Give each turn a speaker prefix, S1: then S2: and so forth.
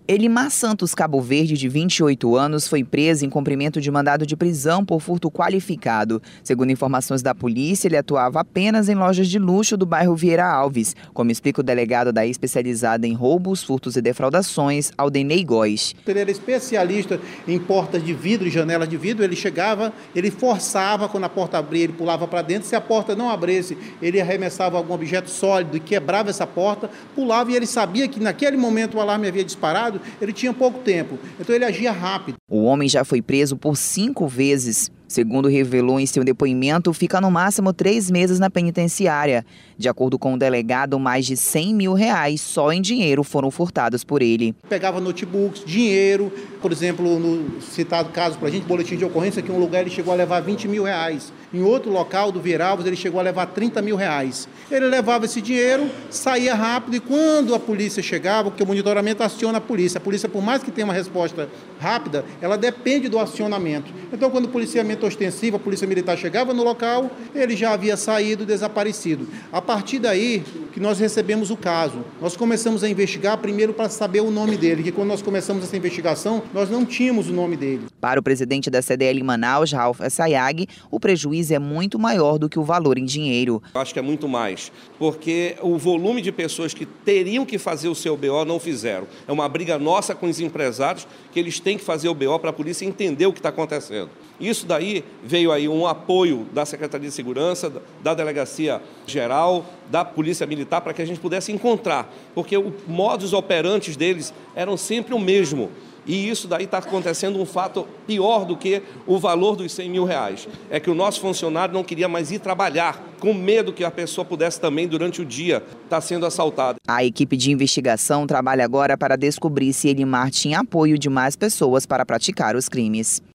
S1: Elimar Santos Cabo Verde, de 28 anos, foi preso em cumprimento de mandado de prisão por furto qualificado. Segundo informações da polícia, ele atuava apenas em lojas de luxo do bairro Vieira Alves, como explica o delegado da especializada em roubos, furtos e defraudações, Aldenei Góes.
S2: Ele era especialista em portas de vidro e janelas de vidro. Ele chegava, ele forçava quando a porta abria, ele pulava para dentro. Se a porta não abrisse, ele arremessava algum objeto sólido e quebrava essa porta, pulava, e ele sabia que naquele momento o alarme havia disparado. Ele tinha pouco tempo, então ele agia rápido.
S1: O homem já foi preso por 5 vezes. Segundo revelou em seu depoimento, fica no máximo 3 meses na penitenciária. De acordo com o delegado, mais de R$100 mil só em dinheiro foram furtados por ele.
S2: Pegava notebooks, dinheiro, por exemplo, no citado caso para a gente, boletim de ocorrência, que em um lugar ele chegou a levar R$20 mil. Em outro local do Vieira Alves ele chegou a levar R$30 mil. Ele levava esse dinheiro, saía rápido, e quando a polícia chegava, porque o monitoramento aciona a polícia, por mais que tenha uma resposta rápida, ela depende do acionamento. Então, quando o policiamento ostensivo, a polícia militar chegava no local, ele já havia saído, desaparecido. A partir daí que nós recebemos o caso, nós começamos a investigar primeiro para saber o nome dele, que quando nós começamos essa investigação, nós não tínhamos o nome dele.
S1: Para o presidente da CDL em Manaus, Ralph Sayag, o prejuízo é muito maior do que o valor em dinheiro.
S3: Acho que é muito mais, porque o volume de pessoas que teriam que fazer o seu BO não fizeram. É uma briga nossa com os empresários, que eles têm que fazer o BO para a polícia entender o que está acontecendo. Isso daí veio aí um apoio da Secretaria de Segurança, da Delegacia Geral, da Polícia Militar, para que a gente pudesse encontrar, porque o modus operandi deles eram sempre o mesmo. E isso daí está acontecendo um fato pior do que o valor dos R$100 mil. É que o nosso funcionário não queria mais ir trabalhar, com medo que a pessoa pudesse também, durante o dia, estar sendo assaltada.
S1: A equipe de investigação trabalha agora para descobrir se Elimar tinha apoio de mais pessoas para praticar os crimes.